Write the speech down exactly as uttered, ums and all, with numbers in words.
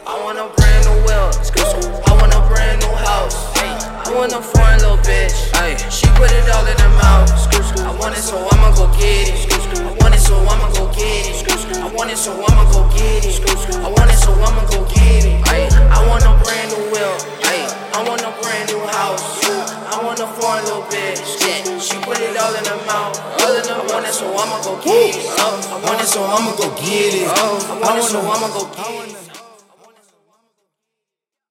I want a brand new wheel. I want a brand new house. I want a foreign little bitch. She put it all in her mouth. I want it, so I'ma go get it. I want it, so I'ma go get it. I want it, so I'ma go get it. I want it, so I'ma go get it. I want a brand new wheel. I want a brand new house. I want a foreign little bitch. She put it all in her mouth. I want it, so I'ma go get it. I want it, so I'ma go get it. I want it, so I'ma go get it.